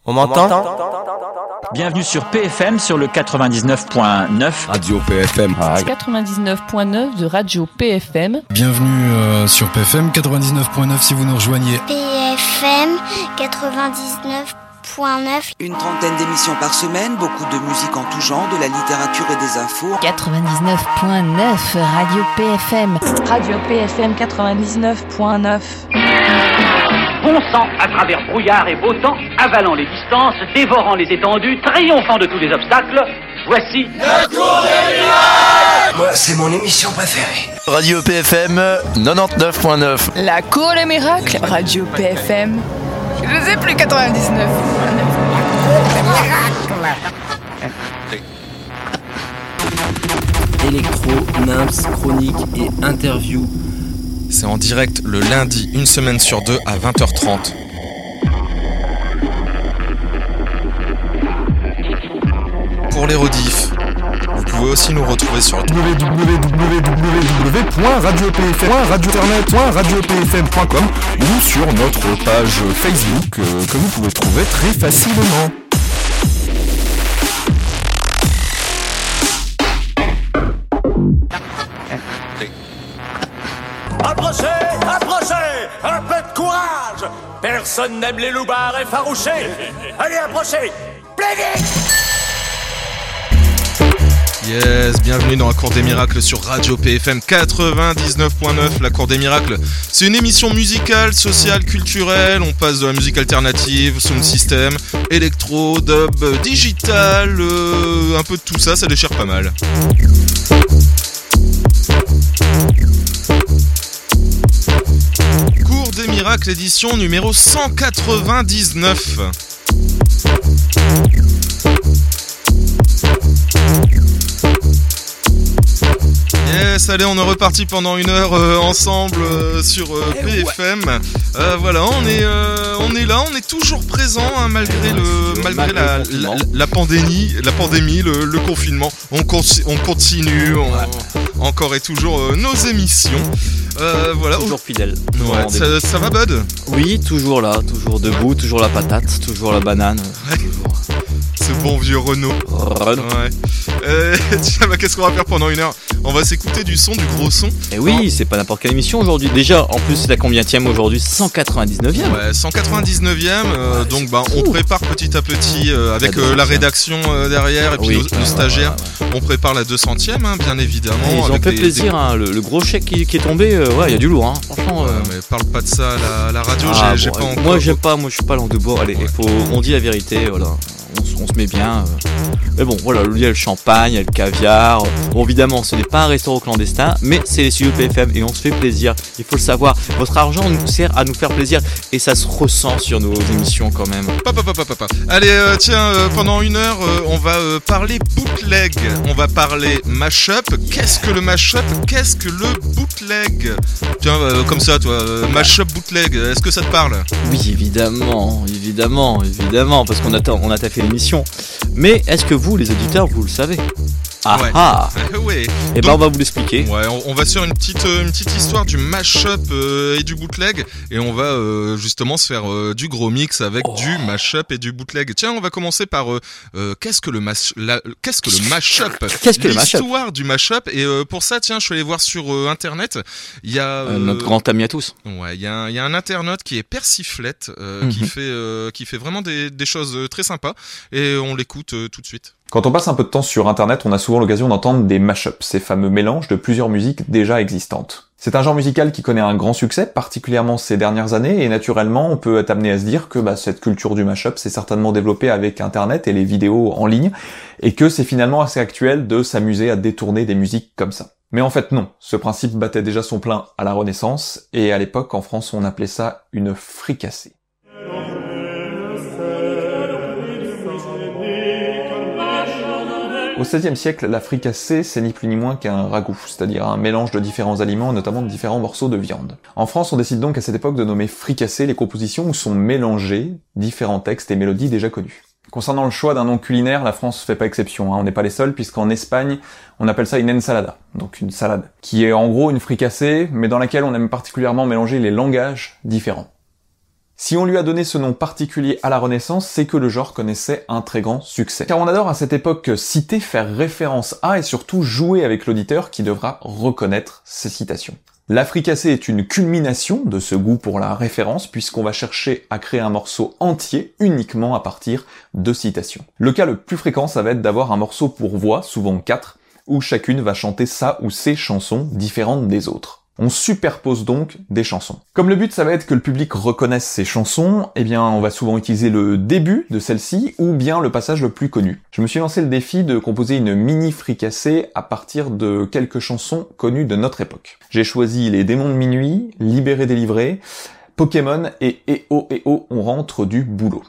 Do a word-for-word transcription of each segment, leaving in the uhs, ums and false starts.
On m'entend ? Bienvenue sur P F M sur le quatre-vingt-dix-neuf point neuf. Radio P F M. Ah. quatre-vingt-dix-neuf point neuf de Radio P F M. Bienvenue euh, sur P F M quatre-vingt-dix-neuf point neuf si vous nous rejoignez. P F M quatre-vingt-dix-neuf point neuf. Une trentaine d'émissions par semaine, beaucoup de musique en tout genre, de la littérature et des infos. quatre-vingt-dix-neuf point neuf Radio P F M. Radio P F M quatre-vingt-dix-neuf point neuf. Bon sang à travers brouillard et beau temps, avalant les distances, dévorant les étendues, triomphant de tous les obstacles, voici... La Cour des miracles. Moi, c'est mon émission préférée. Radio P F M quatre-vingt-dix-neuf point neuf. La Cour des miracles. Radio P F M. Je sais plus, quatre-vingt-dix-neuf. Électro, Nymphs, chronique et interview. C'est en direct le lundi, une semaine sur deux à vingt heures trente. Pour les rediffs, vous pouvez aussi nous retrouver sur w w w point radio p f m point radio internet point radio p f m point com ou sur notre page Facebook euh, que vous pouvez trouver très facilement. Approchez, approchez, un peu de courage. Personne n'aime les loupards effarouchés. Allez, approchez, plus vite. Yes, bienvenue dans la Cour des Miracles sur Radio P F M quatre-vingt-dix-neuf point neuf. La Cour des Miracles, c'est une émission musicale, sociale, culturelle. On passe de la musique alternative, sound system, électro, dub, digital, euh, un peu de tout ça, ça déchire pas mal. Cour des Miracles, édition numéro cent quatre-vingt-dix-neuf. Yes, allez, on est reparti pendant une heure euh, ensemble euh, sur euh, P F M. Euh, voilà, on est, euh, on est là, on est toujours présent hein, malgré le, malgré la, la, la pandémie, la pandémie, le, le confinement. On, con, on continue, on, on, encore et toujours euh, nos émissions. Euh, voilà. Toujours fidèle. Toujours ouais, ça, ça va, Bud ? Oui, toujours là, toujours debout, toujours la patate, toujours la banane. Ouais. Toujours... Ce bon vieux Renault. Renault. Ouais. Euh, tiens, bah, qu'est-ce qu'on va faire pendant une heure ? On va s'écouter du son, du gros son. Et oui, hein, c'est pas n'importe quelle émission aujourd'hui. Déjà, en plus, c'est la combienième aujourd'hui ? cent quatre-vingt-dix-neuvième. Ouais, cent quatre-vingt-dix-neuvième. Euh, ouais, donc, bah, on prépare petit à petit euh, avec euh, la rédaction euh, derrière et puis oui, nos, nos stagiaires. Ouais, ouais, ouais. On prépare la deux centième, hein, bien évidemment. Et ils ont fait des, plaisir. Des... Hein, le, le gros chèque qui, qui est tombé, euh, ouais, il y a du lourd. Hein, franchement. Ouais, euh... mais parle pas de ça à la, la radio. Ah, j'ai, bon, j'ai pas encore. Moi, j'aime pas. Moi, je suis pas langue de bois. Allez, ouais. faut, on dit la vérité. Voilà. On, on se met bien. Euh... Mais bon, voilà, il y a le champagne, il y a le caviar. Bon, évidemment, ce n'est pas un restaurant clandestin, mais c'est les studios P F M et on se fait plaisir. Il faut le savoir. Votre argent nous sert à nous faire plaisir et ça se ressent sur nos émissions quand même. Papa, papa, papa. Allez, euh, tiens, euh, pendant une heure, euh, on va euh, parler bootleg. On va parler mashup. Qu'est-ce que le mashup ? Qu'est-ce que le bootleg ? Tiens, euh, comme ça, toi, euh, mashup, bootleg. Est-ce que ça te parle ? Oui, évidemment, évidemment, évidemment, parce qu'on a, on a taffé l'émission. Mais est-ce que vous, les auditeurs, vous le savez ? Ah ouais. ah ouais. Et ben on va vous l'expliquer. Ouais, on, on va sur une petite euh, une petite histoire du mashup euh, et du bootleg et on va euh, justement se faire euh, du gros mix avec oh. du mashup et du bootleg. Tiens, on va commencer par euh, euh, qu'est-ce que le mash la, qu'est-ce que le mashup Qu'est-ce que le mashup L'histoire du mashup et euh, pour ça, tiens, je suis allé voir sur euh, internet, il y a euh, euh, notre grand ami à tous. Ouais, il y a il y a un internaute qui est Persiflette euh, mm-hmm. qui fait euh, qui fait vraiment des des choses très sympas et on l'écoute euh, tout de suite. Quand on passe un peu de temps sur internet, on a souvent l'occasion d'entendre des mashups, ces fameux mélanges de plusieurs musiques déjà existantes. C'est un genre musical qui connaît un grand succès, particulièrement ces dernières années, et naturellement, on peut être amené à se dire que bah, cette culture du mashup s'est certainement développée avec internet et les vidéos en ligne, et que c'est finalement assez actuel de s'amuser à détourner des musiques comme ça. Mais en fait non, ce principe battait déjà son plein à la Renaissance, et à l'époque, en France, on appelait ça une fricassée. Au seizième siècle, la fricassée, c'est ni plus ni moins qu'un ragoût, c'est-à-dire un mélange de différents aliments, notamment de différents morceaux de viande. En France, on décide donc à cette époque de nommer fricassée les compositions où sont mélangés différents textes et mélodies déjà connus. Concernant le choix d'un nom culinaire, la France fait pas exception, hein. On n'est pas les seuls, puisqu'en Espagne, on appelle ça une ensalada, donc une salade, qui est en gros une fricassée, mais dans laquelle on aime particulièrement mélanger les langages différents. Si on lui a donné ce nom particulier à la Renaissance, c'est que le genre connaissait un très grand succès. Car on adore à cette époque citer, faire référence à et surtout jouer avec l'auditeur qui devra reconnaître ces citations. La fricassée est une culmination de ce goût pour la référence puisqu'on va chercher à créer un morceau entier uniquement à partir de citations. Le cas le plus fréquent, ça va être d'avoir un morceau pour voix, souvent quatre, où chacune va chanter sa ou ses chansons différentes des autres. On superpose donc des chansons. Comme le but ça va être que le public reconnaisse ces chansons, eh bien on va souvent utiliser le début de celle-ci ou bien le passage le plus connu. Je me suis lancé le défi de composer une mini fricassée à partir de quelques chansons connues de notre époque. J'ai choisi Les Démons de Minuit, Libéré délivré, Pokémon et Eh oh eh oh on rentre du boulot.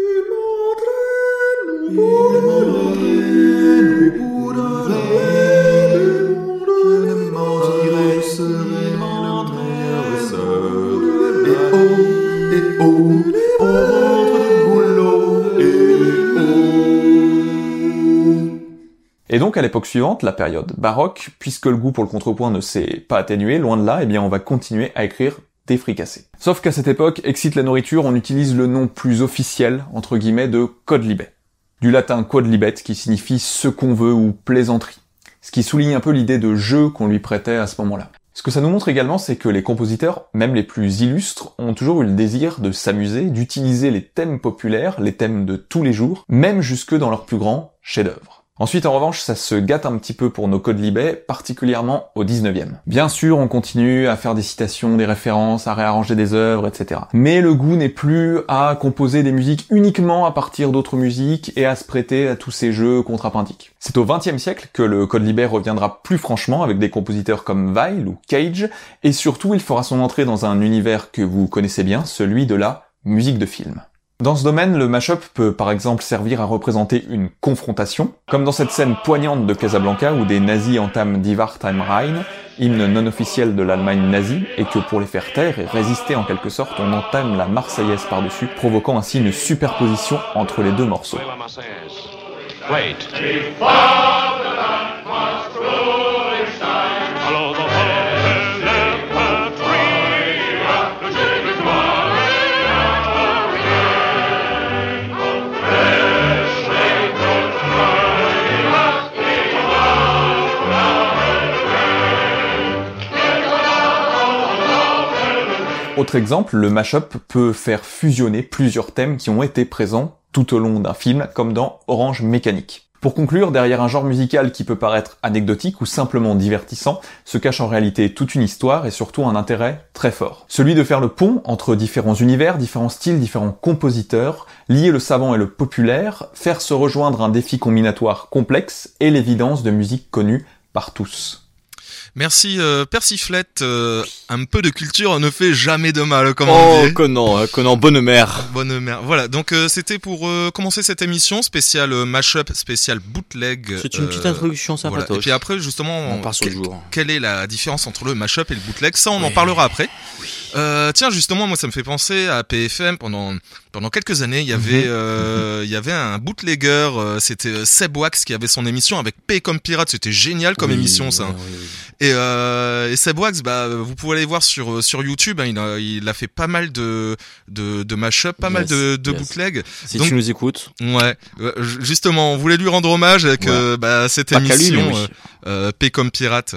Et donc à l'époque suivante, la période baroque, puisque le goût pour le contrepoint ne s'est pas atténué, loin de là, eh bien on va continuer à écrire des fricassés. Sauf qu'à cette époque, excite la nourriture, on utilise le nom plus officiel, entre guillemets, de quodlibet. Du latin quodlibet, qui signifie ce qu'on veut ou plaisanterie. Ce qui souligne un peu l'idée de jeu qu'on lui prêtait à ce moment-là. Ce que ça nous montre également, c'est que les compositeurs, même les plus illustres, ont toujours eu le désir de s'amuser, d'utiliser les thèmes populaires, les thèmes de tous les jours, même jusque dans leurs plus grands chefs-d'œuvre. Ensuite, en revanche, ça se gâte un petit peu pour nos quodlibets, particulièrement au dix-neuvième. Bien sûr, on continue à faire des citations, des références, à réarranger des œuvres, et cetera. Mais le goût n'est plus à composer des musiques uniquement à partir d'autres musiques et à se prêter à tous ces jeux contrapuntiques. C'est au vingtième siècle que le quodlibet reviendra plus franchement avec des compositeurs comme Weill ou Cage, et surtout, il fera son entrée dans un univers que vous connaissez bien, celui de la musique de film. Dans ce domaine, le mash-up peut par exemple servir à représenter une confrontation, comme dans cette scène poignante de Casablanca où des nazis entament Die Wacht am Rhein, hymne non officiel de l'Allemagne nazie, et que pour les faire taire et résister en quelque sorte, on entame la Marseillaise par-dessus, provoquant ainsi une superposition entre les deux morceaux. Autre exemple, le mash-up peut faire fusionner plusieurs thèmes qui ont été présents tout au long d'un film, comme dans Orange Mécanique. Pour conclure, derrière un genre musical qui peut paraître anecdotique ou simplement divertissant, se cache en réalité toute une histoire et surtout un intérêt très fort. Celui de faire le pont entre différents univers, différents styles, différents compositeurs, lier le savant et le populaire, faire se rejoindre un défi combinatoire complexe et l'évidence de musique connue par tous. Merci euh, Persiflette, euh, un peu de culture ne fait jamais de mal, comme oh, on dit. Oh, Conan, Conan, bonne mère. Bonne mère. Voilà, donc euh, c'était pour euh, commencer cette émission spéciale euh, mashup, spéciale bootleg. C'est une euh, petite introduction sympatoche. Voilà. Et puis après, justement, on, on part sur quel, le jour. Quelle est la différence entre le mashup et le bootleg? Ça, on oui. en parlera après. Oui. Euh, tiens, justement, moi, ça me fait penser à P F M. Pendant pendant quelques années, il y avait mm-hmm. euh, il y avait un bootlegger. Euh, c'était Seb Wax qui avait son émission avec P comme Pirate. C'était génial comme oui, émission, ça. Oui, oui. Et, euh, et Seb Wax, bah, vous pouvez aller voir sur sur YouTube. Hein, il a il a fait pas mal de de, de mashup, pas yes, mal de, de yes. bootleg. Si Donc, tu nous écoutes. Ouais. Justement, on voulait lui rendre hommage avec ouais. euh, bah, cette pas émission lui, oui. euh, P comme Pirate.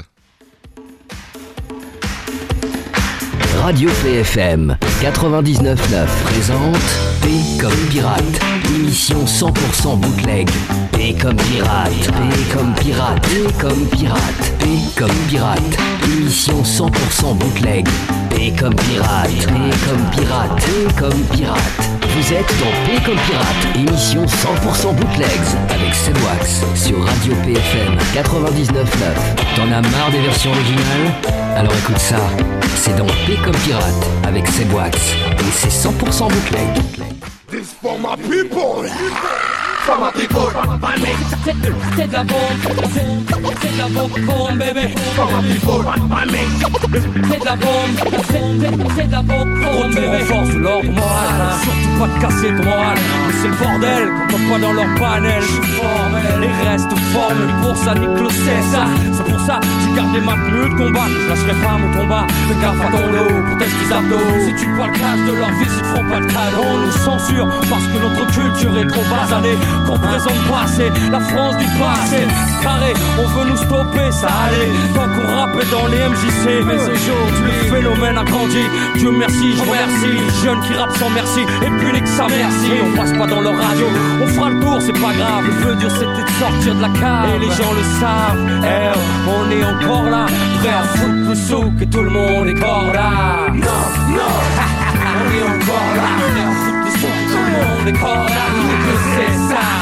Radio P F M quatre-vingt-dix-neuf neuf présente P comme Pirate, émission cent pour cent bootleg. P comme Pirate, P comme Pirate, P comme Pirate, P comme Pirate, émission cent pour cent bootleg. P comme Pirate, P comme Pirate, P comme Pirate. Vous êtes dans P comme Pirate, émission cent pour cent bootlegs avec Seb Wax sur Radio P F M quatre-vingt-dix-neuf neuf. T'en as marre des versions originales? Alors écoute ça, c'est dans P comme Pirate avec Seb Wax et c'est cent pour cent bootleg. This for my people. Comment tu fous? C'est de la bombe, c'est de la bombe, bombe bébé. Comment tu fous? C'est de la bombe, c'est de la bombe, bombe bébé. Renforce l'ordre moral, surtout pas de casser ton moral. Mais c'est le bordel, quand on pas dans leur panel. Je suis formel et reste formel, pour ça nique le César. C'est pour ça, tu gardes les maths mieux de combat. Je lâcherai pas mon combat, fais gaffe à ton dos, pour tester tes abdos. Si tu vois le clash de leur vie, ils te feront pas de cadeau. On nous censure, parce que notre culture est trop basanée. Qu'on présente pas, c'est la France du passé. Carré, on veut nous stopper, ça allait. Tant qu'on rappait dans les M J C. Mais aujourd'hui, le phénomène a grandi. Dieu merci, je remercie. Les jeunes qui rappent sans merci, et puis nique sa merci. On passe pas dans leur radio, on fera le tour, c'est pas grave. Le plus dur c'était de sortir de la cave. Et les gens le savent, eh, on est encore là. Prêt à foutre le souk et tout le monde est encore là. Non, non, on est encore là. Prêt à foutre le souk et tout le monde est encore là. Que c'est ça.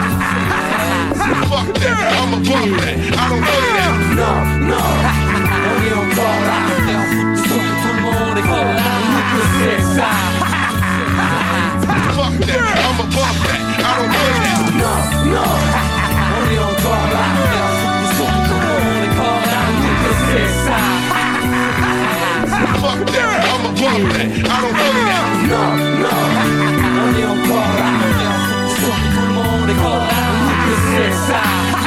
Fuck that, I'm a bumpin', I don't play that. Non, non, on est encore là. Prêt à foutre le souk et tout le monde est encore là. Que c'est ça. Fuck that, I'm a bumpin', I don't play that. Non, non, on est encore là. Prêt à foutre le souk et tout le monde est encore là. Que c'est ça. Fuck that, I'm a bumpin', I don't play that. Non, non, on est encore là. Prêt à foutre le souk et tout le monde est encore là. Que c'est ça.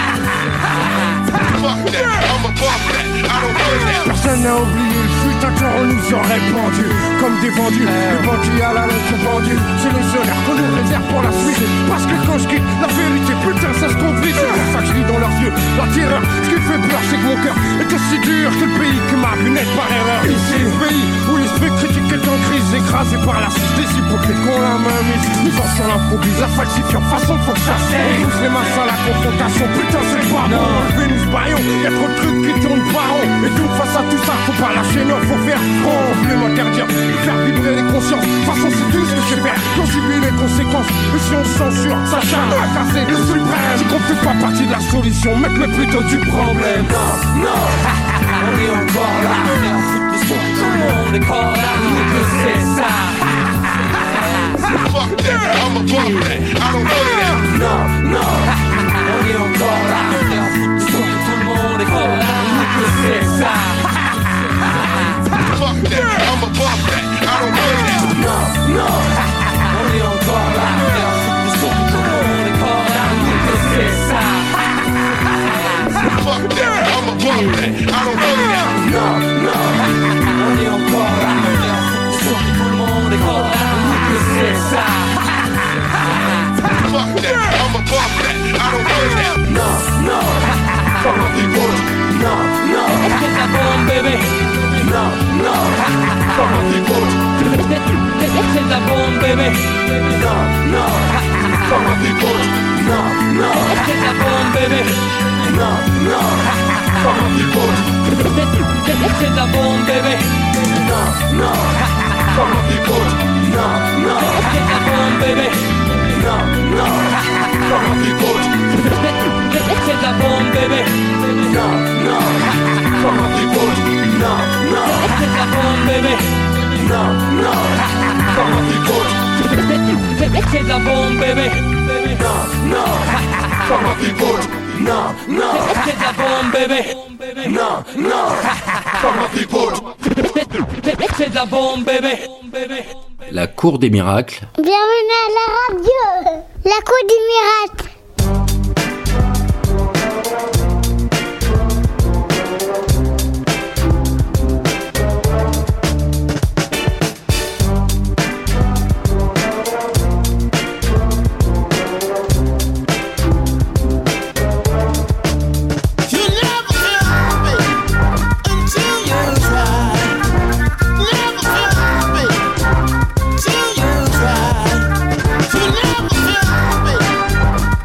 Fuck that, I'm a bumpin', I don't play that. Personne n'a oublié le fut un temps on nous aurait pendu comme des vendus, les bandits à la lettre vendus. C'est le seul air qu'on nous réserve pour la suite. Parce que quand je quitte la vérité, putain ça se confie. C'est pour ça que je lis dans leurs yeux la terreur. Ce qui me fait peur c'est que mon cœur est aussi dur que le pays que m'a vu naître par erreur. Ici le pays où l'esprit critique est en crise, écrasé par la ciste des hypocrites qu'on la main mise. Misant sur l'inphobie, la falsifiant façon faut que ça cesse. On pousse les masses à la confrontation, putain c'est pas bon. Enlevez nous ce baillon, y'a trop de trucs qui tournent pas rond. Et donc face à tout ça, faut pas lâcher, non, faut faire front. Plus m'interdire, faire vibrer les consciences. De toute façon c'est tout ce que je sais faire, qu'on subit les conséquences. Et si on censure, ça charme à casser le suprême. Si qu'on fait pas partie de la solution, mec mais plutôt du problème. Non, non, on est encore là. On est en foot de son, tout le monde est encore là. Que c'est ça. Fuck that, I'm a bumpin', I don't play that. Non, non, on est encore là. On est en foot de son, tout le monde est encore là. Que c'est ça. Fuck that, I'm a bumpin', I don't play that. Non, non, on est encore là. On est en foot de son, tout le monde est encore là. Que c'est ça. Fuck that, I'm a bumpin', I don't play that. Non, non, on est encore là. On est en foot de son, tout le monde est encore là. Que c'est ça. Fuck that, I'm a bumpin', I don't play that. Non, non, comment tu fous? Non, non, c'est de la bombe bébé. Non, non, comment tu fous? C'est de la bombe bébé. Non, non, comment tu fous? Non, non, c'est de la bombe bébé. Non, non, comment tu fous? C'est de la bombe bébé. Non, non, comment tu fous? Non, non, c'est de la bombe bébé. Non, non, comment tu fous? c'est de la bombe bébé. Non, non, comment tu fous? non, non, c'est de la bombe bébé. Non, non, comment tu fous? c'est de la bombe bébé. Non, non, comment tu fous? non, non, c'est de la bombe bébé. Non, non, comment tu fous? c'est de la bombe bébé. La cour des miracles. Bienvenue à la radio. La cour des miracles. Till you try, you never feel me.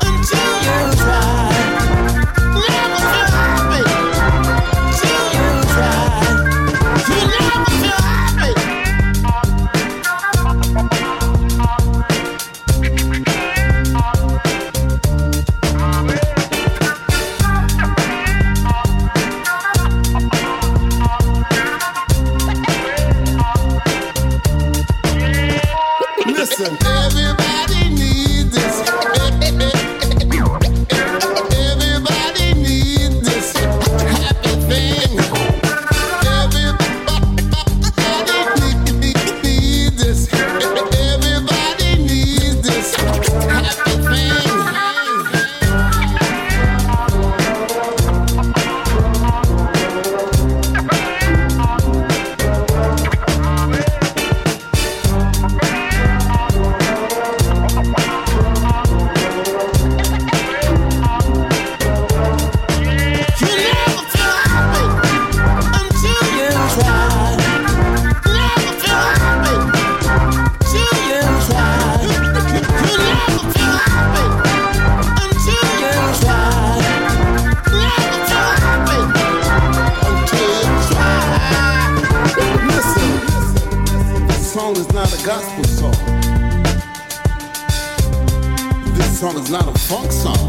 This song is not a funk song.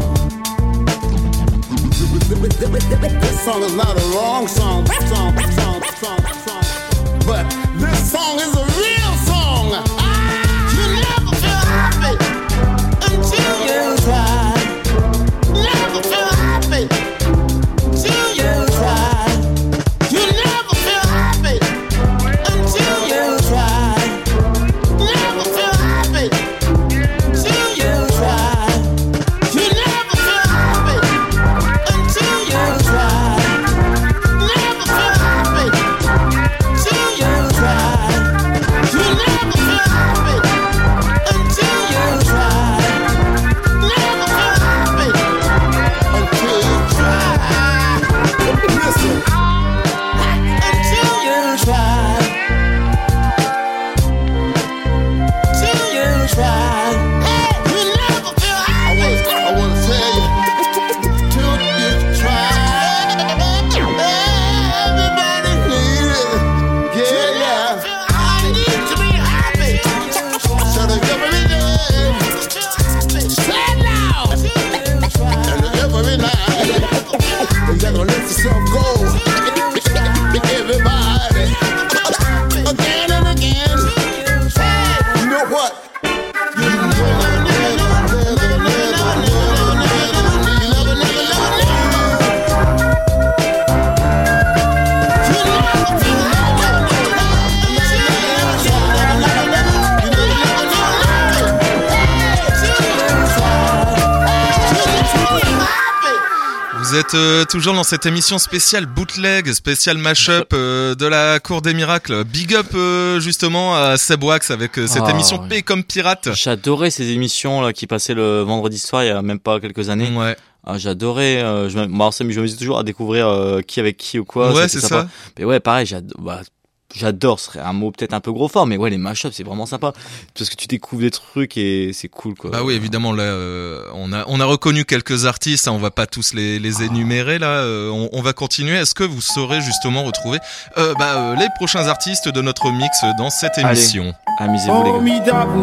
This song is not a wrong song. Song, song, song, song. But this song is a real song. Ah, you never feel happy until you try. Never feel happy till you try. You never feel happy until you try. Never feel happy till you try. You never feel happy until you try. Never feel happy till you try. You never feel happy until you try. Never feel happy until you try. Listen, until you try. Till you try. Hey, you never feel happy. I wanna tell you, till you try. Everybody needs it. Yeah, yeah. I need to be happy. So the every day. Say it loud. And every night. You gotta let yourself go. Everybody. Again and again. You know what? You never, never, never, never, never, never, never, Vous êtes euh, toujours dans cette émission spéciale bootleg, spéciale mashup euh, de la Cour des Miracles. Big up euh, justement à Seb Wax avec euh, cette Ah, émission ouais. P comme pirate. J'adorais ces émissions là qui passaient le vendredi soir il y a même pas quelques années. Ouais. Ah, j'adorais. Euh, je, me- bon, ça, je me disais toujours à découvrir euh, qui avec qui ou quoi. Ouais, c'était c'est sympa. ça. Mais ouais, pareil, j'adore. Bah, j'adore. Ce serait un mot peut-être un peu gros fort, mais ouais, les mashups, c'est vraiment sympa parce que tu découvres des trucs et c'est cool quoi. Bah oui, évidemment là, euh, on a on a reconnu quelques artistes, hein, on va pas tous les les énumérer là. euh, on, on va continuer. Est-ce que vous saurez justement retrouver euh, bah, euh, les prochains artistes de notre mix dans cette Allez, émission? amusez-vous les gars. Formidable,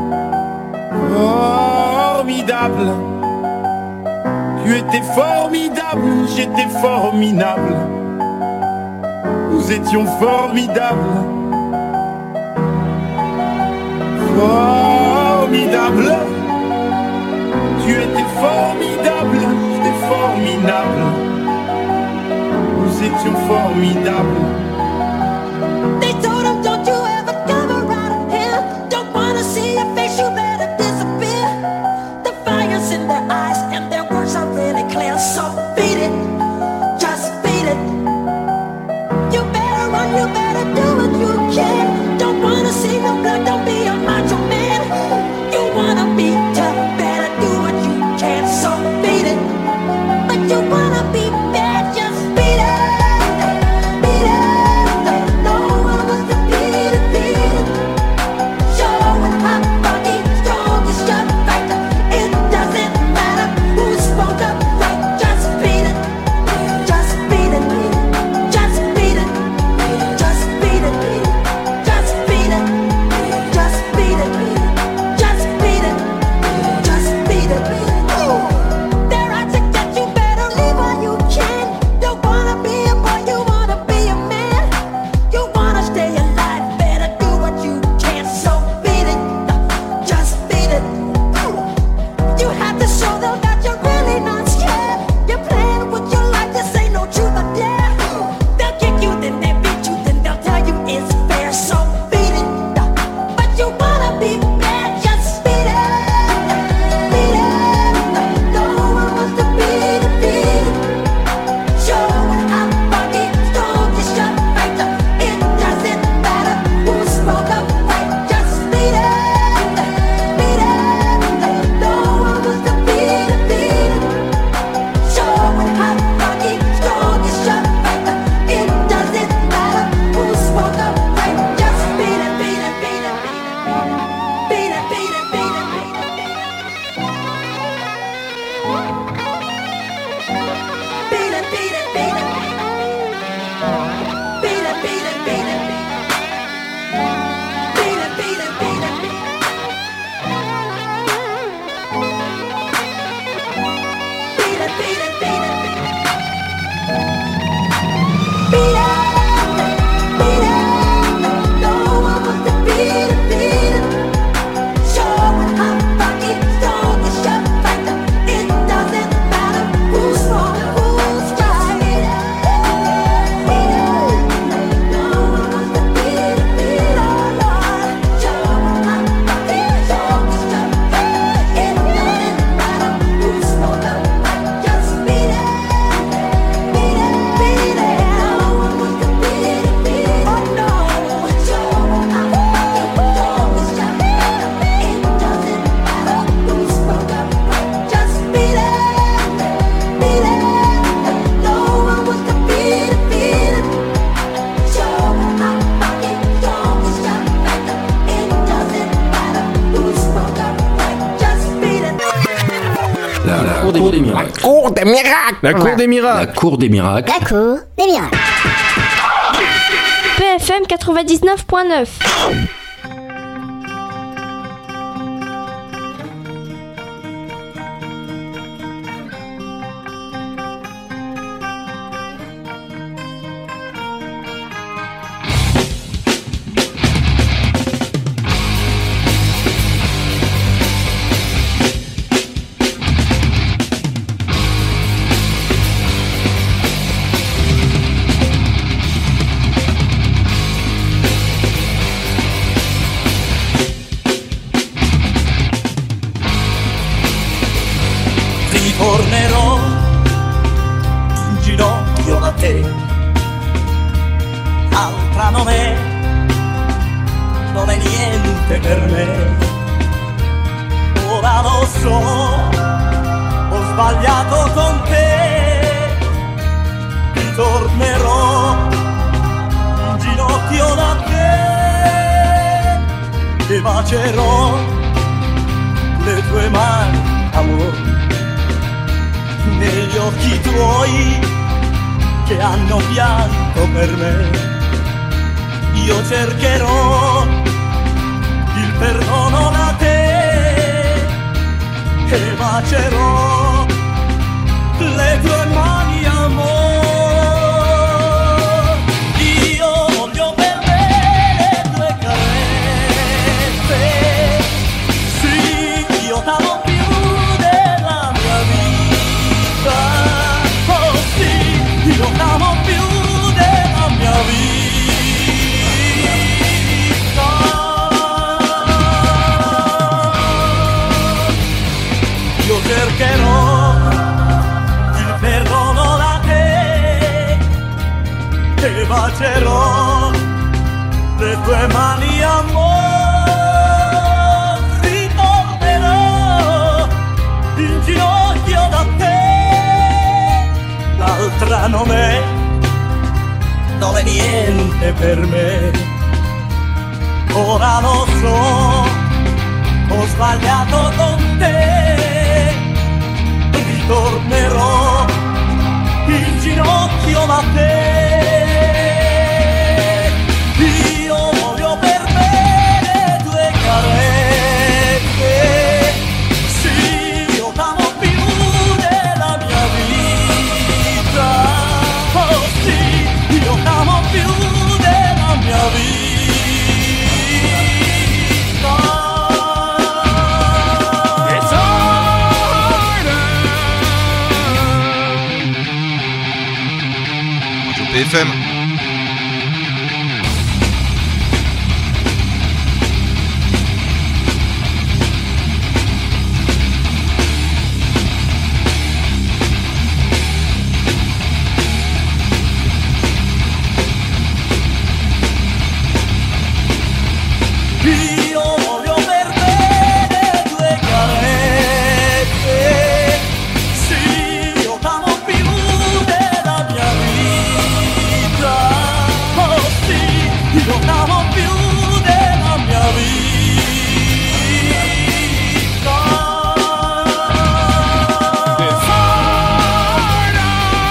formidable. Tu étais formidable, j'étais formidable. Nous étions formidables. Formidable. Tu étais formidable, j'étais formidable. Nous étions formidables. They told him, don't you ever come around here. Don't wanna see your face, you better disappear. The fire's in their eyes and their words are really clear. So beat it, just beat it. You better run, you better do what you can. Don't wanna see no blood, don't be a macho man. You wanna be tough, better do what you can. So beat it, but you wanna be bad, just beat it, beat it. La, la cour, des, cour des miracles. La cour des miracles. La cour des miracles. La cour des miracles. La cour des miracles. P F M quatre-vingt-dix-neuf point neuf. Ritornerò in ginocchio da te, altra non è, non è niente per me. Ora lo so, ho sbagliato con te, ritornerò in ginocchio da te e bacerò le tue mani, amore, negli occhi tuoi che hanno pianto per me. Io cercherò il perdono da te e bacerò le tue mani, amore. Io voglio per me le tue carezze, sì, io t'amo più della mia vita. Oh sì, io t'amo più della mia vita. Io cercherò il perdono da te e bacerò le tue mani, amore. Ritornerò in ginocchio da te, l'altra non è, non è niente per me. Ora lo so, ho sbagliato con te, ritornerò in ginocchio da te. Io voglio per me le tue carezze, sì, io t'amo più della mia vita. Oh sì, io t'amo più della mia vita. It's harder. P F M. Io voglio per me le tue carezze, sì, io t'amo più della mia vita. Oh sì, io t'amo più della mia vita. It's harder.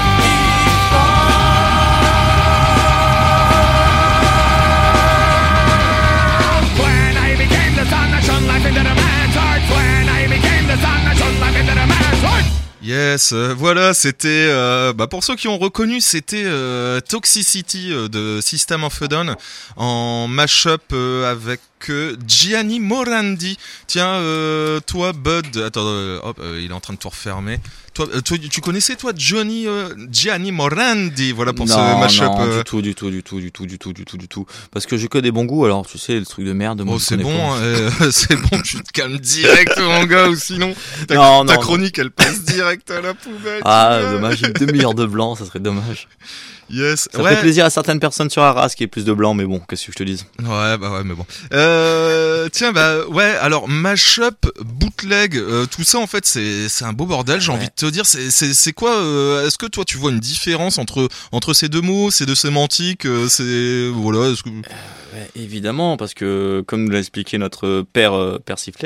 When I became the sun, I shone life into the man's heart. When I became the sun, I shone life into the man's heart. Yes, euh, voilà, c'était, euh, bah pour ceux qui ont reconnu, c'était euh, Toxicity euh, de System of a Down en mashup euh, avec euh, Gianni Morandi. Tiens, euh, toi, Bud, attends, euh, hop, euh, il est en train de tout refermer. Toi, euh, toi, tu connaissais toi Gianni, euh, Gianni Morandi, voilà pour non, ce mashup. Non, euh... du tout, du tout, du tout, du tout, du tout, du tout, du tout. Parce que j'ai que des bons goûts, alors tu sais, le truc de merde. Oh, c'est bon, euh, c'est bon, tu te calmes direct, mon gars, ou sinon ta, non, ta non, chronique, non. Elle passe direct à la poubelle. Ah, dommage, une demi-heure de blanc, ça serait dommage. Yes. Ça ouais. fait plaisir à certaines personnes sur Arras qui est plus de blanc, mais bon, qu'est-ce que je te dise. Ouais, bah ouais, mais bon. Euh, tiens, bah ouais, alors mashup, bootleg, euh, tout ça en fait, c'est c'est un beau bordel. J'ai ouais. envie de te dire, c'est c'est c'est quoi euh, Est-ce que toi tu vois une différence entre entre ces deux mots, ces deux sémantiques euh, C'est voilà. Est-ce que... euh, ouais, évidemment, parce que comme nous l'a expliqué notre père euh, père Sifflêtre.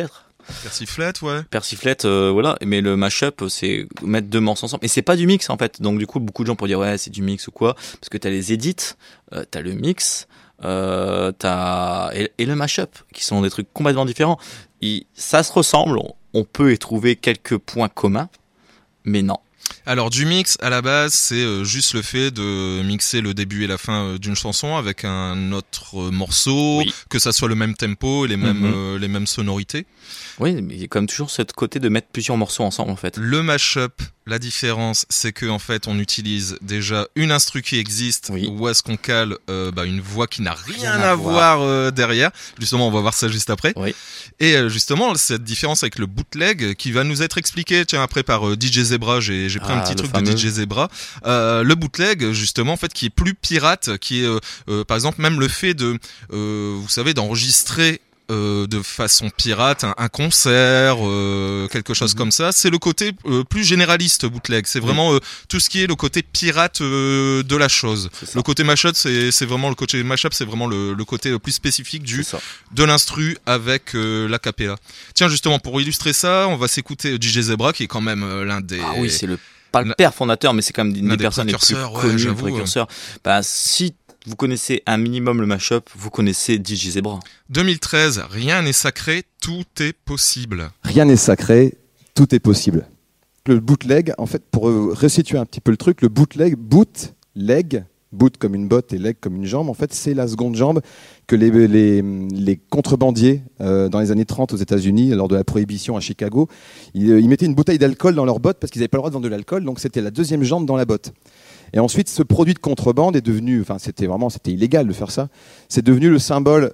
Persiflette, ouais. Persiflette, euh, voilà. Mais le mashup, c'est mettre deux morceaux ensemble. Et c'est pas du mix, en fait. Donc, du coup, beaucoup de gens pourraient dire, ouais, c'est du mix ou quoi. Parce que t'as les edits, euh, t'as le mix, euh, t'as, et, et le mashup, qui sont des trucs complètement différents. Et ça se ressemble. On, on peut y trouver quelques points communs, mais non. Alors du mix à la base c'est euh, juste le fait de mixer le début et la fin euh, d'une chanson avec un autre euh, morceau, oui. que ça soit le même tempo et les mêmes mm-hmm. euh, les mêmes sonorités. Oui, mais il y a comme toujours ce côté de mettre plusieurs morceaux ensemble en fait. Le mashup, la différence c'est que en fait on utilise déjà une instru qui existe oui. ou est-ce qu'on cale euh, bah, une voix qui n'a rien, rien à, à voir euh, derrière. Justement on va voir ça juste après. Oui. Et euh, justement cette différence avec le bootleg qui va nous être expliqué tiens après par euh, D J Zebra, j'ai j'ai pris ah, un petit truc fameux. de D J Zebra. Euh, le bootleg justement en fait qui est plus pirate, qui est euh, euh, par exemple même le fait de euh, vous savez d'enregistrer Euh, de façon pirate un, un concert euh, quelque chose mmh. comme ça, c'est le côté euh, plus généraliste bootleg, c'est vraiment euh, tout ce qui est le côté pirate euh, de la chose. Le côté mashup c'est c'est vraiment le côté mashup c'est vraiment le, le côté plus spécifique du de l'instru avec euh, l'acapella. Tiens justement pour illustrer ça, on va s'écouter D J Zebra qui est quand même euh, l'un des Ah oui, c'est le pas le père fondateur mais c'est quand même une des, des personnes les plus ouais, connues, j'avoue, précurseurs. Ouais. Bah si vous connaissez un minimum le mashup, vous connaissez D J Zebra. deux mille treize, rien n'est sacré, tout est possible. Rien n'est sacré, tout est possible. Le bootleg, en fait, pour resituer un petit peu le truc, le bootleg, boot, leg, boot comme une botte et leg comme une jambe, en fait, c'est la seconde jambe que les, les, les contrebandiers, euh, dans les années trente aux États-Unis, lors de la prohibition à Chicago, ils, ils mettaient une bouteille d'alcool dans leur botte parce qu'ils n'avaient pas le droit de vendre de l'alcool, donc c'était la deuxième jambe dans la botte. Et ensuite, ce produit de contrebande est devenu, enfin, c'était vraiment, c'était illégal de faire ça. C'est devenu le symbole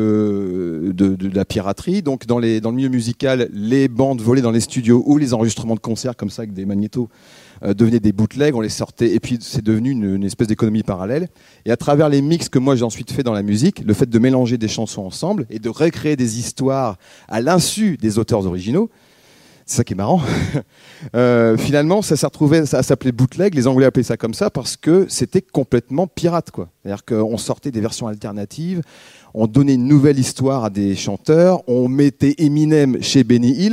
de, de, de la piraterie. Donc, dans les, dans le milieu musical, les bandes volées dans les studios ou les enregistrements de concerts comme ça avec des magnétos euh, devenaient des bootlegs. On les sortait, et puis c'est devenu une, une espèce d'économie parallèle. Et à travers les mix que moi j'ai ensuite fait dans la musique, le fait de mélanger des chansons ensemble et de recréer des histoires à l'insu des auteurs originaux. C'est ça qui est marrant. euh, finalement, ça s'est retrouvé, ça s'appelait bootleg. Les Anglais appelaient ça comme ça parce que c'était complètement pirate, quoi. C'est-à-dire qu'on sortait des versions alternatives, on donnait une nouvelle histoire à des chanteurs, on mettait Eminem chez Benny Hill.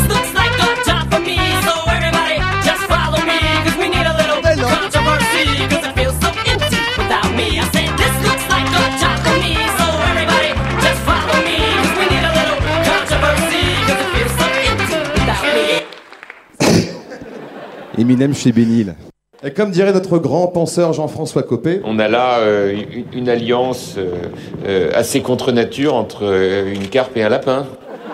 Eminem chez Benny Hill. Et comme dirait notre grand penseur Jean-François Copé, on a là euh, une, une alliance euh, euh, assez contre nature entre euh, une carpe et un lapin.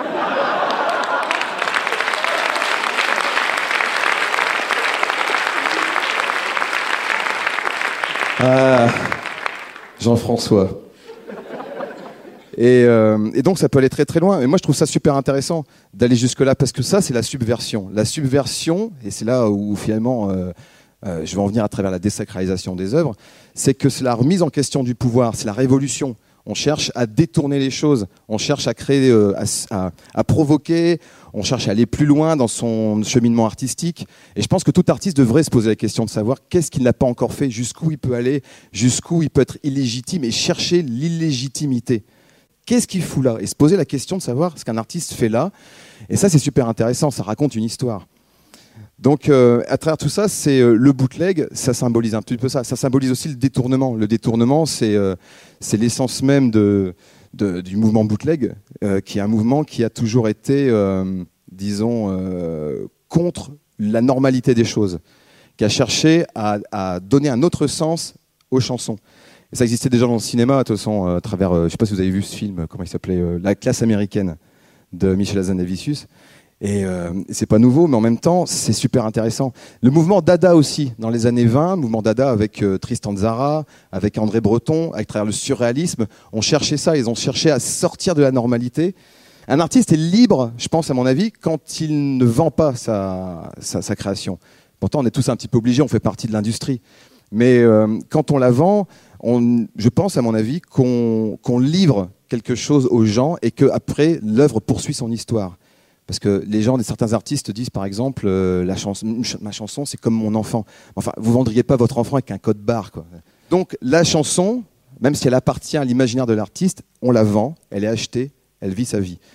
Ah, Jean-François. Et, euh, et donc ça peut aller très très loin. Et moi je trouve ça super intéressant d'aller jusque là parce que ça c'est la subversion. La subversion, et c'est là où finalement euh, euh, je vais en venir à travers la désacralisation des œuvres, c'est que c'est la remise en question du pouvoir, c'est la révolution. On cherche à détourner les choses, on cherche à créer, euh, à, à, à provoquer, on cherche à aller plus loin dans son cheminement artistique. Et je pense que tout artiste devrait se poser la question de savoir qu'est-ce qu'il n'a pas encore fait, jusqu'où il peut aller, jusqu'où il peut être illégitime et chercher l'illégitimité. Qu'est-ce qu'il fout là ? Et se poser la question de savoir ce qu'un artiste fait là. Et ça, c'est super intéressant, ça raconte une histoire. Donc, euh, à travers tout ça, c'est euh, le bootleg, ça symbolise un petit peu ça. Ça symbolise aussi le détournement. Le détournement, c'est, euh, c'est l'essence même de, de, du mouvement bootleg, euh, qui est un mouvement qui a toujours été, euh, disons, euh, contre la normalité des choses, qui a cherché à, à donner un autre sens aux chansons. Et ça existait déjà dans le cinéma, de toute façon, à travers, euh, je ne sais pas si vous avez vu ce film, comment il s'appelait, euh, La classe américaine de Michel Hazanavicius. Et euh, c'est pas nouveau, mais en même temps, c'est super intéressant. Le mouvement Dada aussi, dans les années vingt, mouvement Dada avec euh, Tristan Tzara, avec André Breton, à travers le surréalisme, on cherchait ça, ils ont cherché à sortir de la normalité. Un artiste est libre, je pense à mon avis, quand il ne vend pas sa, sa, sa création. Pourtant, on est tous un petit peu obligés, on fait partie de l'industrie. Mais euh, quand on la vend, on, je pense à mon avis qu'on, qu'on livre quelque chose aux gens et qu'après, l'œuvre poursuit son histoire. Parce que les gens, certains artistes disent par exemple, euh, la chanson, ma chanson c'est comme mon enfant. Enfin, vous ne vendriez pas votre enfant avec un code barre, quoi. Donc la chanson, même si elle appartient à l'imaginaire de l'artiste, on la vend, elle est achetée, elle vit sa vie.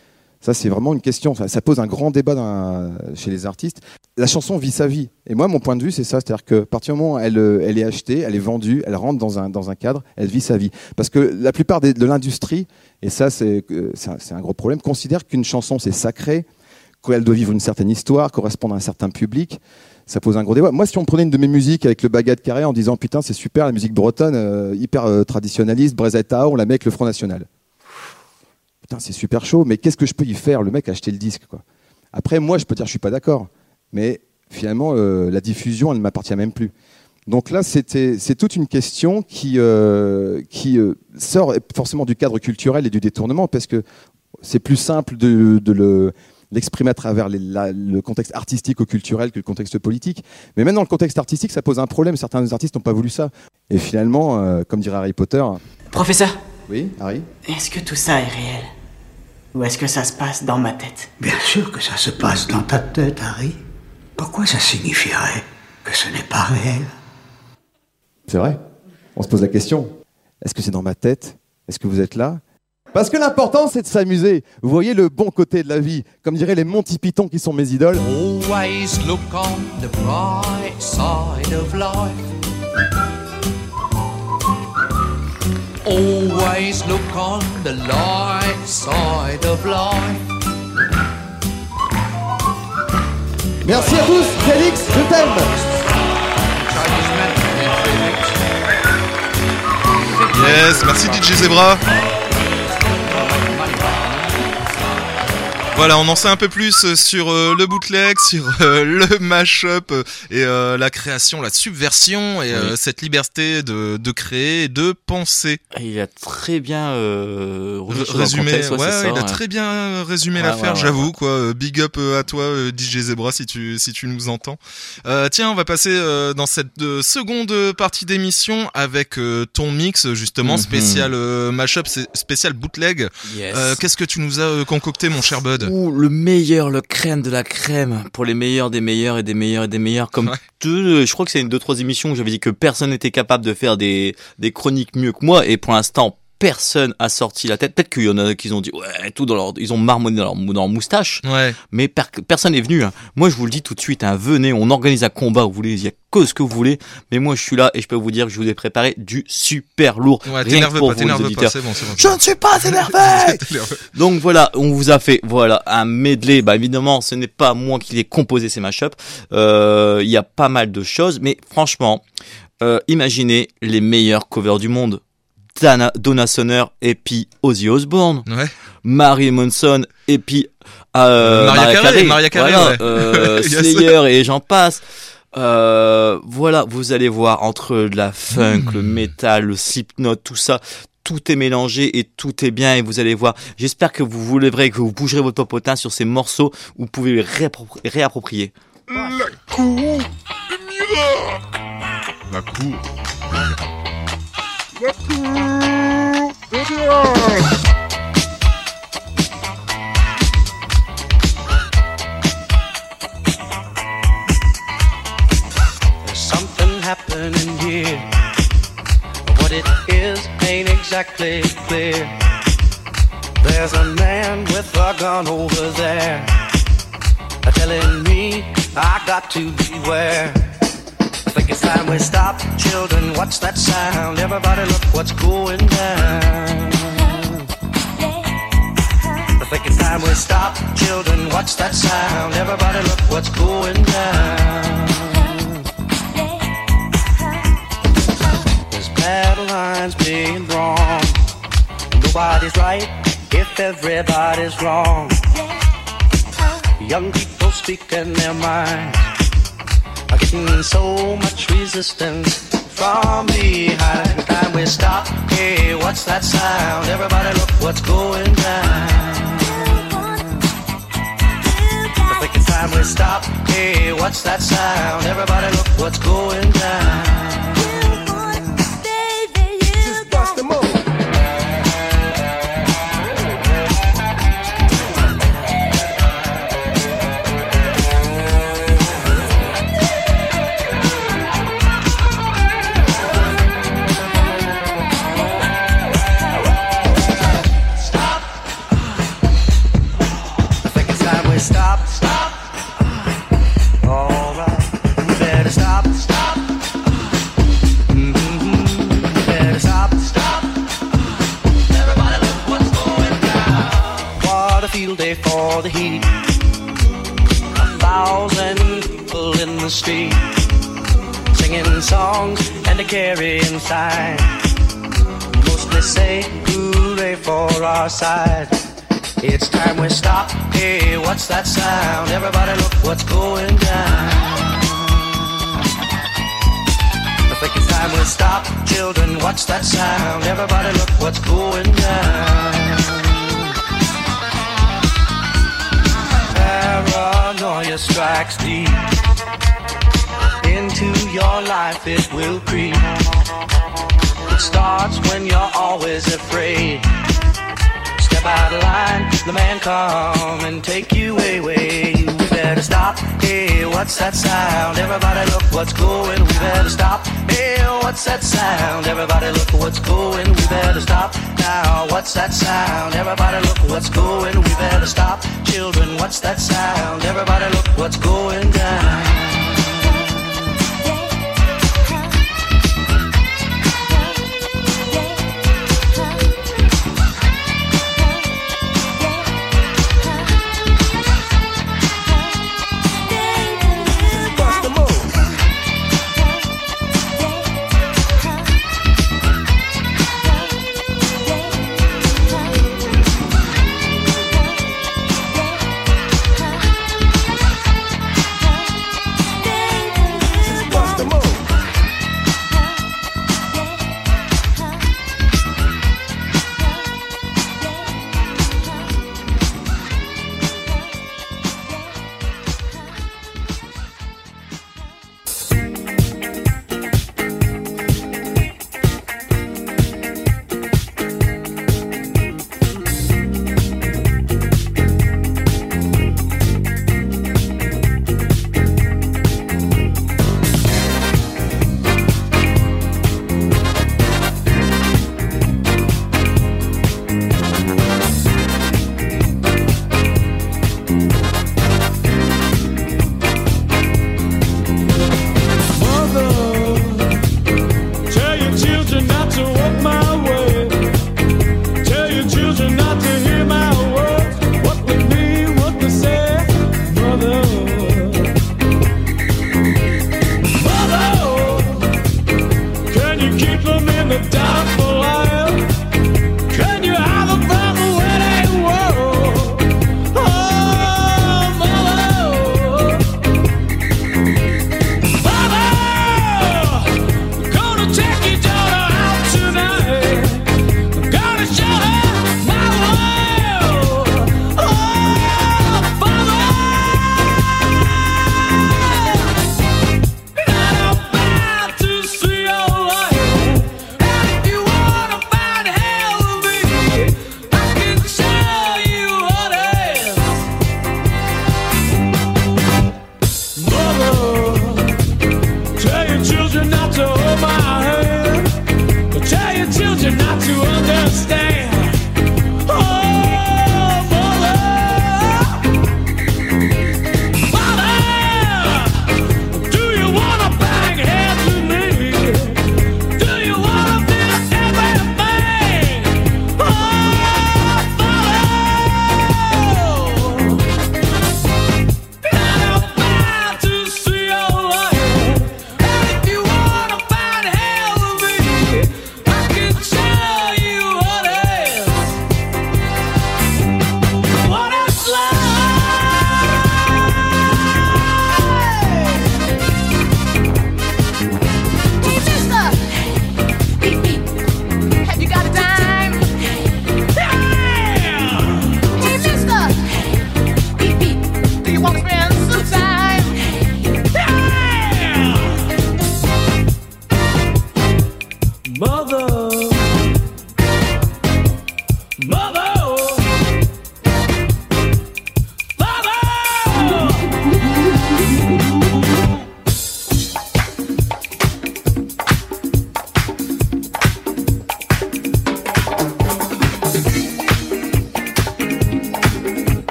Ça, c'est vraiment une question. Ça, ça pose un grand débat dans, chez les artistes. La chanson vit sa vie. Et moi, mon point de vue, c'est ça. C'est-à-dire qu'à partir du moment où elle, elle est achetée, elle est vendue, elle rentre dans un, dans un cadre, elle vit sa vie. Parce que la plupart des, de l'industrie, et ça, c'est, c'est, un, c'est un gros problème, considère qu'une chanson, c'est sacré, qu'elle doit vivre une certaine histoire, correspondre à un certain public. Ça pose un gros débat. Moi, si on prenait une de mes musiques avec le baguette carré en disant « Putain, c'est super, la musique bretonne, euh, hyper euh, traditionnaliste, Brezeta, on la met avec le Front National. » Putain, c'est super chaud, mais qu'est-ce que je peux y faire ? Le mec a acheté le disque, quoi. Après, moi, je peux dire, je suis pas d'accord, mais finalement, euh, la diffusion, elle ne m'appartient même plus. Donc là, c'était, c'est toute une question qui, euh, qui euh, sort forcément du cadre culturel et du détournement, parce que c'est plus simple de, de le, l'exprimer à travers les, la, le contexte artistique ou culturel que le contexte politique. Mais même dans le contexte artistique, ça pose un problème. Certains artistes n'ont pas voulu ça. Et finalement, euh, comme dirait Harry Potter... Professeur ? Oui, Harry ? Est-ce que tout ça est réel ? Ou est-ce que ça se passe dans ma tête ? Bien sûr que ça se passe dans ta tête, Harry. Pourquoi ça signifierait que ce n'est pas réel ? C'est vrai. On se pose la question. Est-ce que c'est dans ma tête ? Est-ce que vous êtes là ? Parce que l'important, c'est de s'amuser. Vous voyez le bon côté de la vie. Comme diraient les Monty Python qui sont mes idoles. Always look on the bright side of life. Always look on the light side of life. Merci à tous, Félix, je t'aime. Yes, merci D J Zebra. Voilà, on en sait un peu plus sur euh, le bootleg, sur euh, le mash-up euh, et euh, la création, la subversion et euh, oui. cette liberté de, de créer et de penser. Il a très bien euh, résumé, contexte, ouais, ouais, ça, il a ouais. très bien résumé ouais, l'affaire, ouais, j'avoue ouais. quoi. Big up euh, à toi, euh, D J Zebra, si tu si tu nous entends. Euh, tiens, on va passer euh, dans cette euh, seconde partie d'émission avec euh, ton mix justement mm-hmm. spécial euh, mash-up, spécial bootleg. Yes. Euh, qu'est-ce que tu nous as euh, concocté, mon cher Bud? Ouh, le meilleur, le crème de la crème pour les meilleurs des meilleurs et des meilleurs et des meilleurs. Comme ouais. deux, je crois que c'est une deux trois émissions où j'avais dit que personne n'était capable de faire des des chroniques mieux que moi et pour l'instant personne a sorti la tête. Peut-être qu'il y en a qui ont dit ouais tout dans leur, ils ont marmonné dans leur, dans leur moustache. Ouais. Mais per, personne n'est venu. Hein. Moi je vous le dis tout de suite. Hein, venez, on organise un combat. Vous voulez, il y a que ce que vous voulez. Mais moi je suis là et je peux vous dire que je vous ai préparé du super lourd. Ouais, t'énerve pas, t'énerve pas, c'est bon, c'est bon. Je ne suis pas énervé. Donc voilà, on vous a fait voilà un medley. Bah évidemment, ce n'est pas moi qui l'ai composé ces mashups. Euh, il y a pas mal de choses, mais franchement, euh, imaginez les meilleurs covers du monde. Dana, Donna Summer et puis Ozzy Osbourne, ouais. Marilyn Manson et puis euh, Maria, Maria Carey, Carey, Maria Carey, voilà, ouais. euh, Slayer et j'en passe. Euh, voilà, vous allez voir entre la funk, mmh. le métal, le slipknot, tout ça, tout est mélangé et tout est bien et vous allez voir. J'espère que vous voulez que vous bougerez votre popotin sur ces morceaux où vous pouvez les réappro- réapproprier. La cour du miracle. La cour. La cour du miracle. There's something happening here. What it is ain't exactly clear. There's a man with a gun over there, telling me I got to beware. I think it's time we stop, children, what's that sound? Everybody look what's going down. I think it's time we stop, children, what's that sound? Everybody look what's going down. There's battle lines being drawn. Nobody's right if everybody's wrong. Young people speaking their minds are getting so much resistance from behind. Every time we stop, hey, what's that sound? Everybody look what's going down. I think it's time we stop, hey, what's that sound? Everybody look what's going down. Just bust the move. the street, singing songs and a carrying sign. Mostly say hooray for our side. It's time we stop. Hey, what's that sound? Everybody look what's going down. I think it's time we stop. Children, what's that sound? Everybody look what's going down. Paranoia strikes deep. Into your life it will creep. It starts when you're always afraid. Step out of line, the man come and take you away, away. We better stop. Hey, what's that sound? Everybody look what's going. We better stop. Hey, what's that sound? Everybody look what's going. We better stop. Now, what's that sound? Everybody look what's going. We better stop. Children, what's that sound? Everybody look what's going down.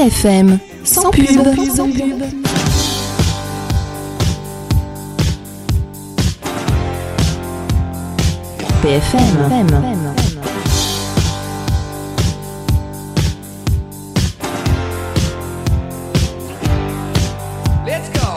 F M, sans pub. Sans pub. P F M. Let's go.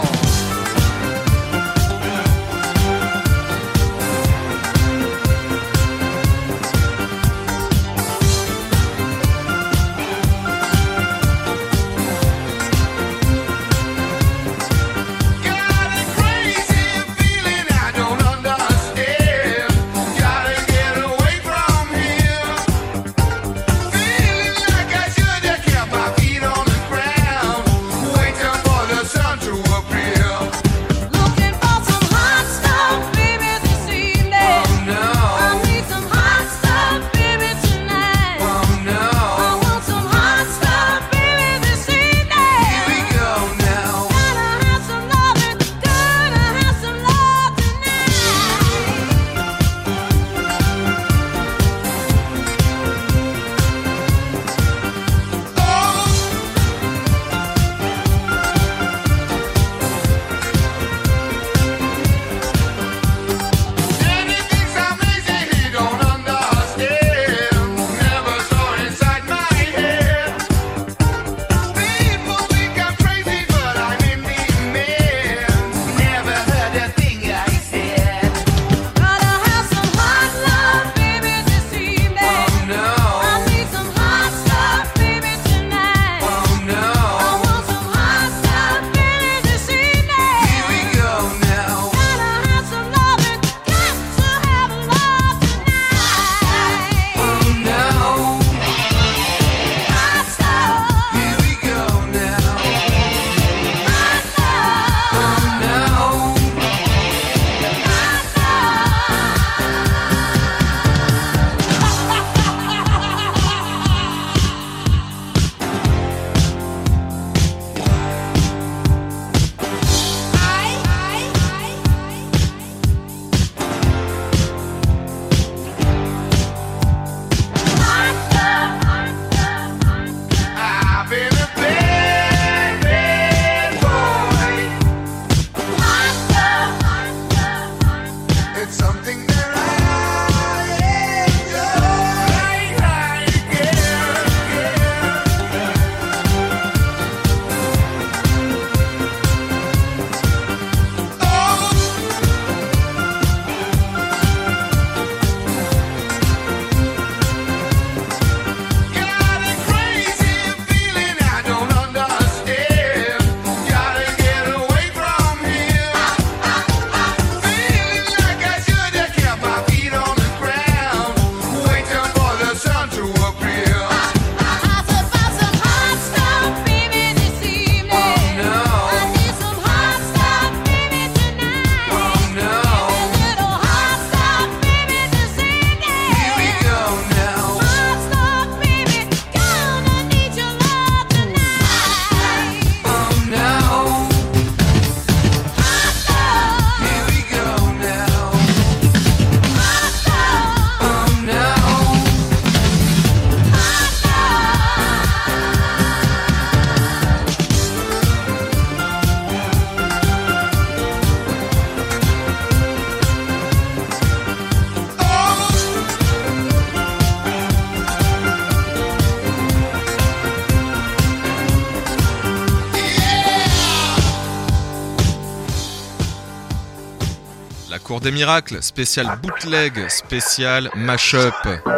Cours des miracles, spécial bootleg, spécial mashup.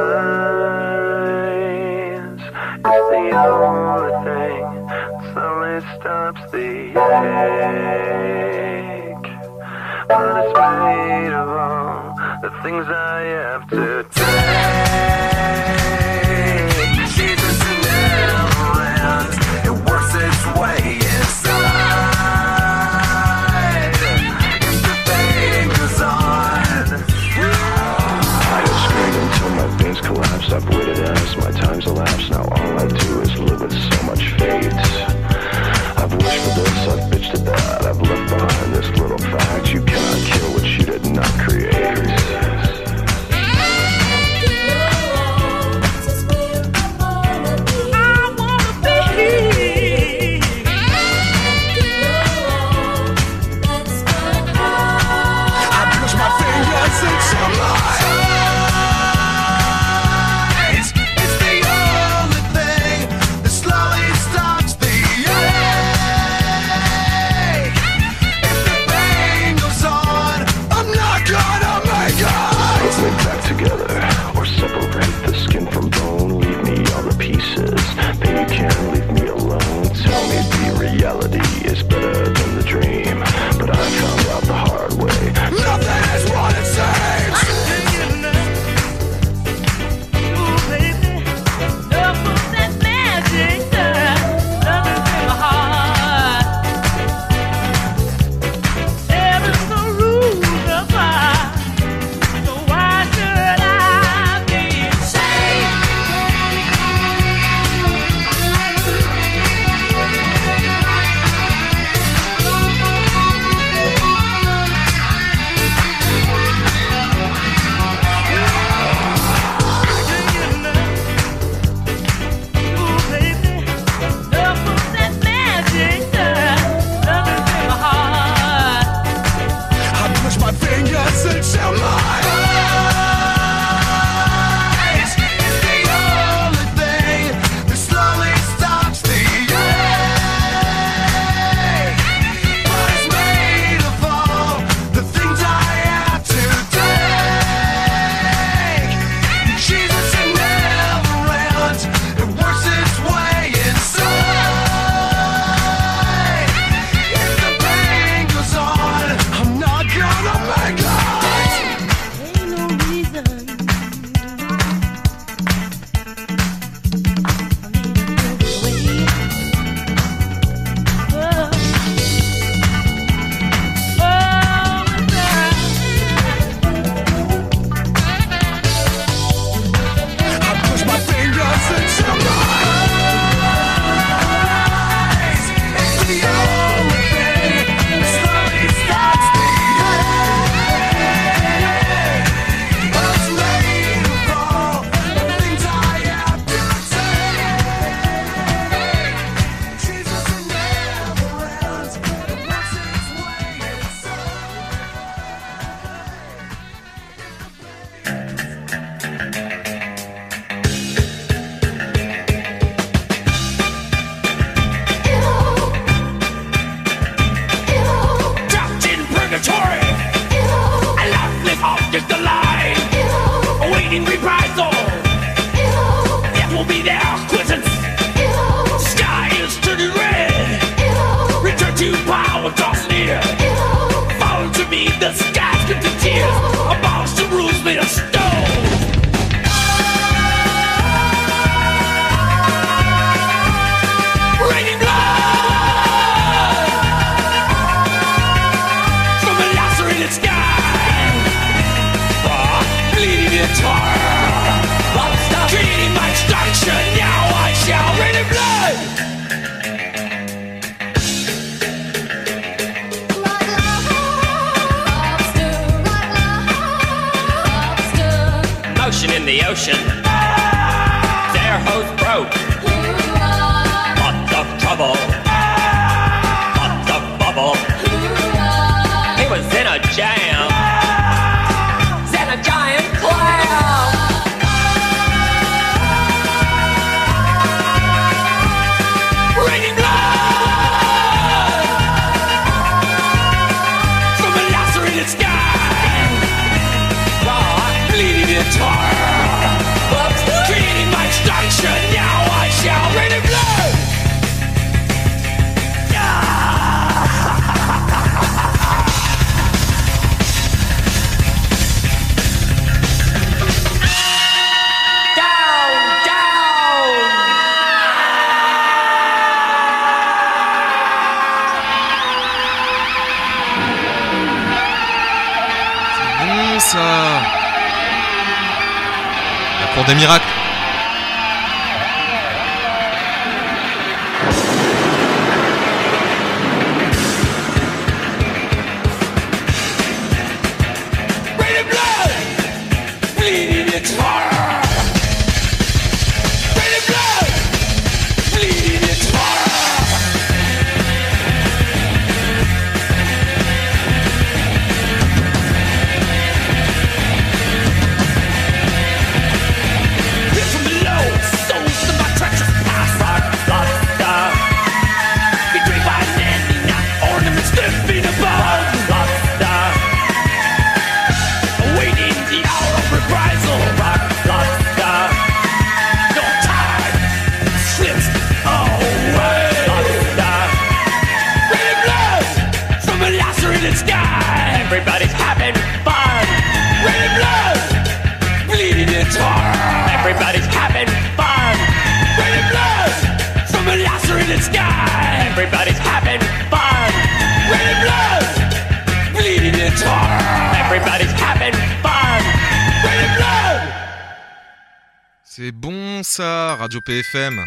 I've waited as my time's elapsed. Now all I do is live with so much fate. I've wished for this, I've bitched at that. I've left behind this little fact: you cannot kill what you did not create. I wanna be destruction. Their hose broke. Lots of trouble. Lots of bubble. He was in a jam. He's in a giant clam. Raining blood from a lacerated sky. Oh, bleeding in tar. Whoops, creating my destruction. Now I shall rain in blood. Down, down. Bon, ça. La cour des miracles. Rain in blood. Bleeding in tar. Rain in blood. Bleeding in tar. Hit from below, souls of my treacherous past. Rock, rock, star. Betrayed by an ending, not ornaments dipping above. Rock, star. Awaiting the hour of reprisal. Rock, rock, star. No time slips away. Rock, star. Rain in blood from a lacerated sky. Everybody's having fun. Rain in blood. Bleeding in tar. Everybody's having fun. Rain in blood from a lacerated sky. Everybody's having fun. Rain in blood. Bleeding in tar. Everybody's having fun. Rain in blood. C'est bon ça, Radio P F M.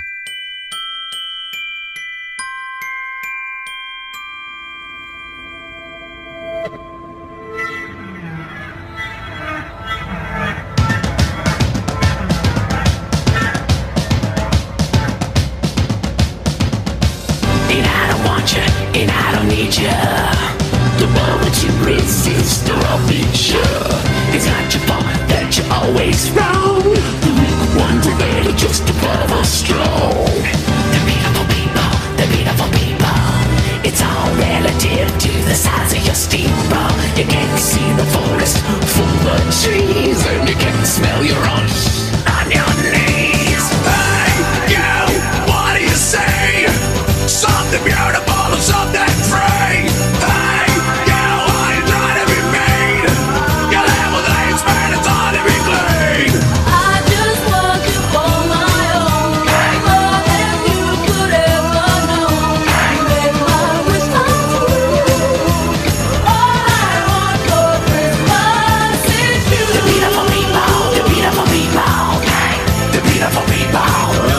And I don't want you, and I don't need you. The moment you resist, or I'll beat you. It's not your fault that you're always wrong. The weak ones are there to just above us strong. The beautiful people, the beautiful people. It's all relative to the size of your steeple. You can't see the forest full of trees, and you can smell your own on your knees. Hey, you, what do you say? Something beautiful or something free. Hey, you, I ain't trying to be mean. You live with things, man, it's hard to be clean. I just want you for my own, more than you could ever know. You make my wish come true. All I want for Christmas is you. The beautiful people, the beautiful people, the beautiful people.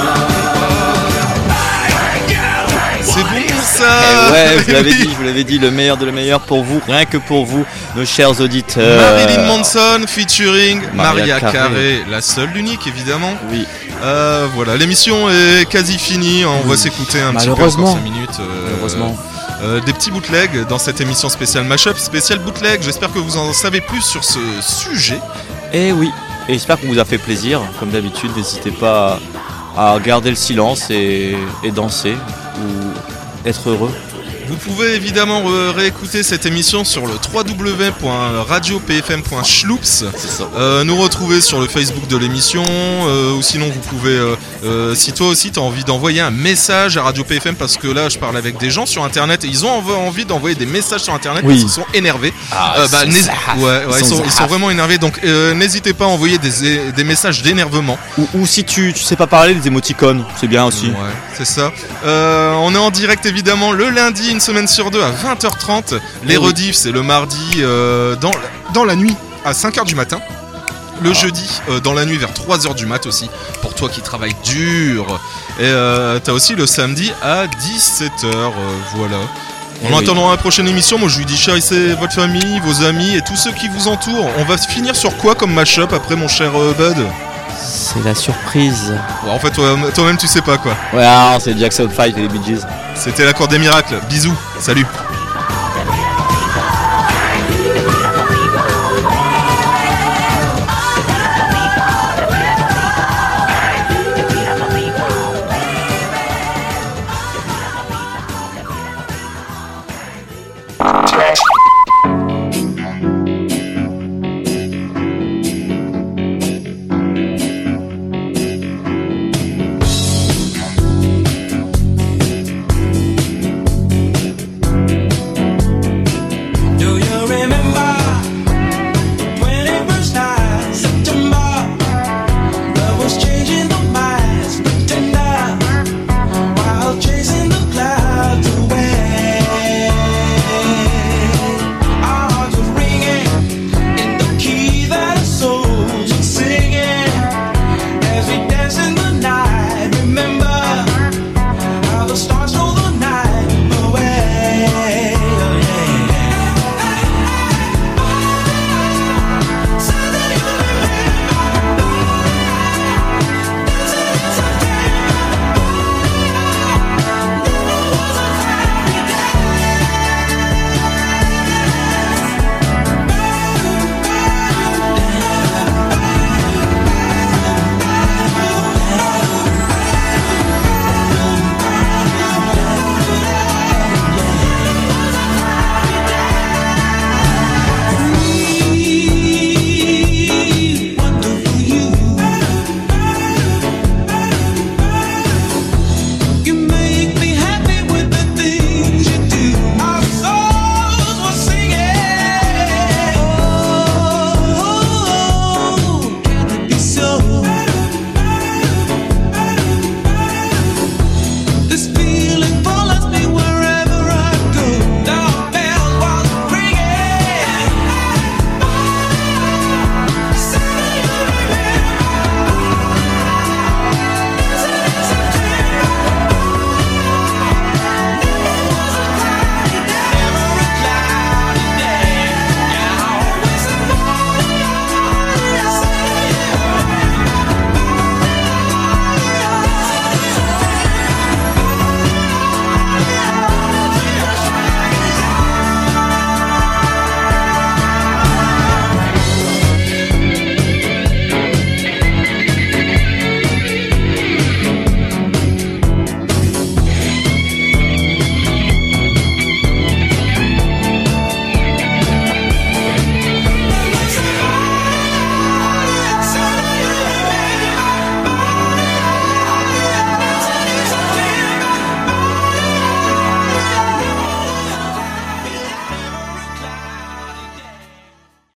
C'est bon ça. Eh ouais, je vous l'avais dit, je vous l'avais dit, le meilleur de le meilleur pour vous, rien que pour vous, nos chers auditeurs. Marilyn Manson featuring Maria, Maria Carey. Carey. la seule, l'unique évidemment. Oui. Euh, voilà, l'émission est quasi finie. On va s'écouter un petit peu Malheureusement. encore cinq minutes. euh, Malheureusement. euh, des petits bootlegs dans cette émission spéciale Mashup, spéciale bootleg. J'espère que vous en savez plus sur ce sujet. Eh oui, et j'espère qu'on vous a fait plaisir, comme d'habitude. N'hésitez pas à garder le silence et, et danser ou être heureux. Vous pouvez évidemment euh, réécouter cette émission sur le w w w point radio p f m point schloops. Euh, nous retrouver sur le Facebook de l'émission, euh, ou sinon vous pouvez, euh, euh, si toi aussi tu as envie d'envoyer un message à Radio P F M, parce que là je parle avec des gens sur internet et ils ont env- envie d'envoyer des messages sur internet Oui. parce qu'ils sont énervés. Ah, Euh, bah, c'est n'hés- ça. ouais, ouais, Ils ils, sont sont, ils sont ça. vraiment énervés, donc euh, n'hésitez pas à envoyer des, des messages d'énervement. Ou, ou si tu, tu sais pas parler, des émoticônes, c'est bien aussi. Ouais, c'est ça. Euh, on est en direct évidemment le lundi, une semaine sur deux à vingt heures trente. Les Eh oui. rediffs, c'est le mardi euh, dans, dans la nuit à cinq heures du matin. Le Ah. jeudi euh, dans la nuit vers trois heures du mat aussi, pour toi qui travailles dur. Et euh, t'as aussi le samedi à dix-sept heures, euh, voilà. En Eh oui. attendant la prochaine émission, moi je vous dis chérissez votre famille, vos amis et tous ceux qui vous entourent. On va finir sur quoi comme mashup après mon cher euh, Bud? C'est la surprise. Bon, en fait, toi, toi-même, tu sais pas quoi. Ouais, alors, c'est Jackson five et les Bee Gees. C'était la Cour des miracles. Bisous, salut.